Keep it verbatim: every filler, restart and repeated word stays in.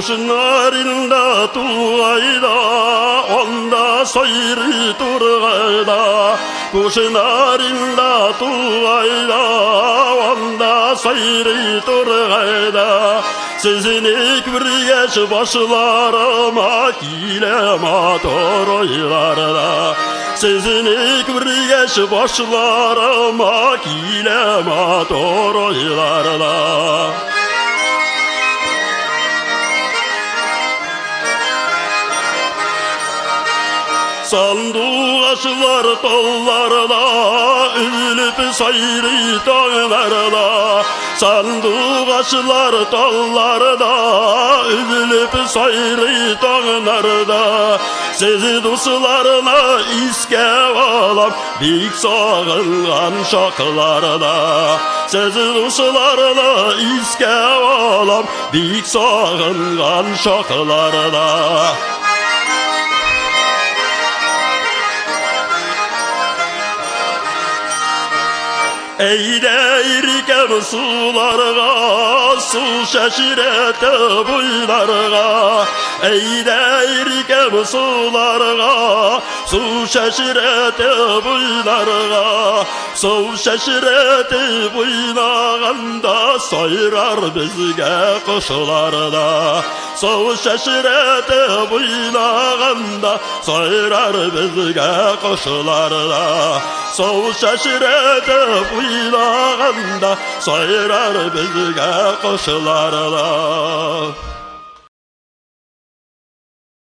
Kuşlarında tuğayda, onda soyri turgayda. Kuşlarında tuğayda, onda soyri turgayda. Sizin ilk bir geç başlarıma ile motor oylarda. Sizin ilk bir geç başlarıma ile motor oylarda. Sandıqaşlar dallarda, üzülüp sayri dağlarda. Sandıqaşlar dallarda, üzülüp sayri dağlarda. Sizi dostlarına iskep alam, bik sağılgan şaklarda. Sizi dostlarına iskep alam, bik sağılgan şaklarda. Eyleyirken sularga, su şaşirete buylarga. Eyleyirken sularga, su şaşirete buylarga. Su şaşirete buynağında, soyrar bizge kuşlarda. Su şaşirete buynağında, soyrar bizge kuşlarda. Su şaşirete buynağında, soyrar bizge kuşlarda.